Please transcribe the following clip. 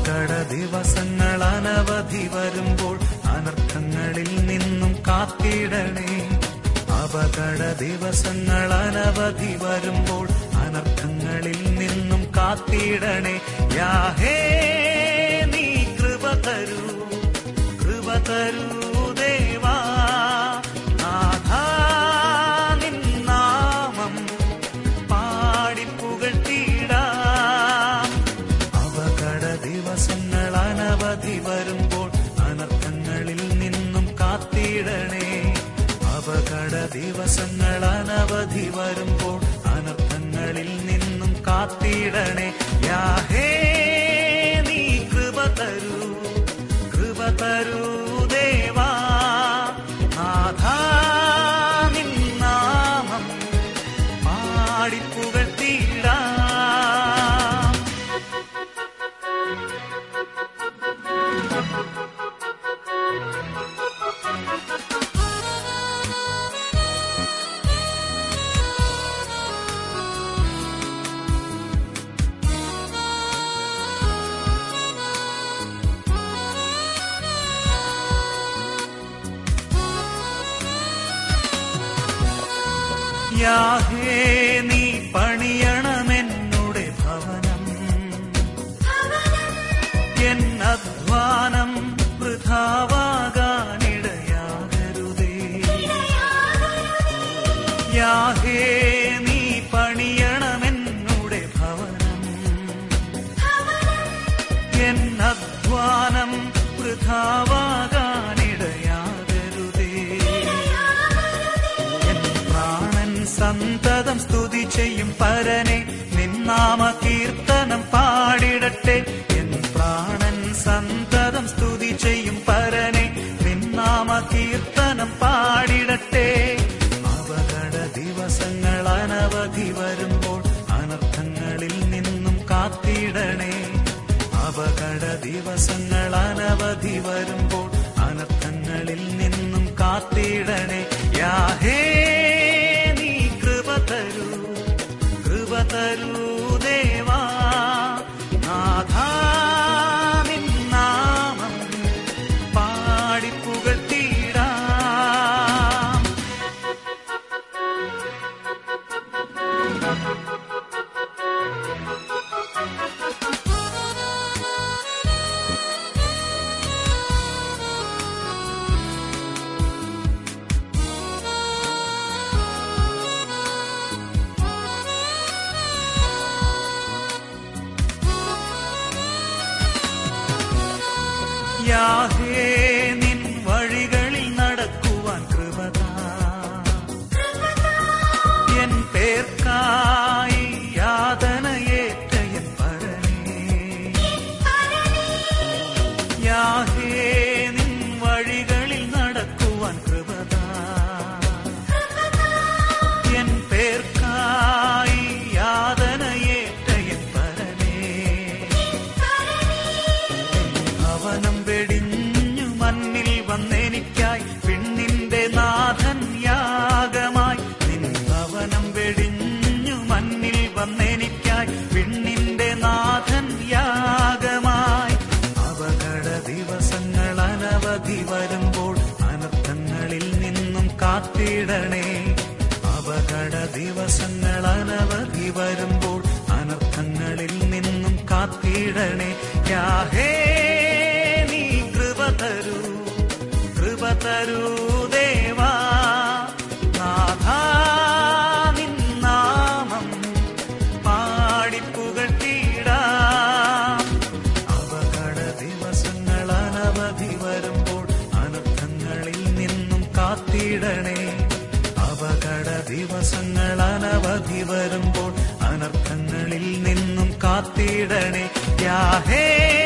അപകട ദിവസങ്ങൾ അനവധി വരുമ്പോൾ അനർത്ഥങ്ങളിൽ നിന്നും കാത്തിടണേ. അപകട ദിവസങ്ങൾ അനവധി വരുമ്പോൾ അനർത്ഥങ്ങളിൽ നിന്നും കാത്തിടണേ. യാഹേ നീ കൃപ തരൂ, കൃപ തരൂ ദേവാ. നാഥാ നിൻ നാമം പാടിപ്പുകഴ്ത്തിടാം. അപകട ദിവസങ്ങൾ അനവധി വരുമ്പോൾ അനർത്ഥങ്ങളിൽ നിന്നും കാത്തിടണേ. അപകട ദിവസങ്ങൾ അനവധി വരുമ്പോൾ അനർത്ഥങ്ങളിൽ നിന്നും കാത്തിടണേ. യാഹേ നീ കൃപ തരൂ, കൃപ തരൂ ദേവാ. നാഥാ നിൻ നാമം പാടിപ്പുകഴ്ത്തിടാം. യാഹേ നീ പണിയണമെന്നുടെ ഭവനം, എൻ അധ്വാനം വൃഥാവാകാനിടയാകരുതേ. യാഹേ നീ പണിയണമെന്നുടെ ഭവനം, എൻ അധ്വാനം വൃഥാവാകാനിടയാകരുതേ. സന്തതം സ്തുതി ചെയ്യും പരനെ നിന്നാമ കീർത്തനം പാടിടട്ടെ. എൻ പ്രാണൻ സന്തതം സ്തുതി ചെയ്യും പരനെ നിന്നാമ കീർത്തനം പാടിടട്ടെ. അപകട ദിവസങ്ങൾ അനവധി വരുമ്പോൾ അനർത്ഥങ്ങളിൽ നിന്നും കാത്തിടണേ. അപകട ദിവസങ്ങൾ അനവധി വരുമ്പോൾ അനർത്ഥങ്ങളിൽ നിന്നും കാത്തിടണേ. യാഹേ കൃപ തരൂ ദേവാ. നാഥാ നിൻ നാമം പാടിപ്പുകഴ്ത്തിടാം. യാഹേ നിൻ വഴികളിൽ നടക്കുവാൻ കൃപ താ. എൻ പേർക്കായി യാതനയേറ്റ എൻ പരനേ. യാഹേ നിൻ വഴികളിൽ നടക്കുവാൻ കൃപ താ. എൻ പേർക്കായി യാതനയേറ്റ എൻ പരനേ. ഭവനം വെടിഞ്ഞു മണ്ണിൽ വന്നെനിക്കായി പിന്നിന്റെ നാഥൻ യാഗമായി. നിൻ ഭവനം വെടിഞ്ഞു മണ്ണിൽ വന്നെനിക്കായി പിന്നിന്റെ നാഥൻ യാഗമായി. അപകട ദിവസങ്ങൾ അനവധി വരുമ്പോൾ അനർത്ഥങ്ങളിൽ നിന്നും കാത്തിടണേ. അപകട ദിവസങ്ങൾ അനവധി വരുമ്പോൾ അനർത്ഥങ്ങളിൽ നിന്നും കാത്തിടണേ. യാഹേ നീ കൃപ തരൂ, കൃപ തരൂ ദേവാ. നാഥാ നിൻ നാമം പാടിപ്പുകഴ്ത്തിടാം. അപകട ദിവസങ്ങൾ അനവധി വരുമ്പോൾ അനർത്ഥങ്ങളിൽ നിന്നും കാത്തിടണേ. അപകട ദിവസങ്ങൾ അനവധി വരുമ്പോൾ അനർത്ഥങ്ങളിൽ നിന്നും കാത്തിടണേ. യാഹേ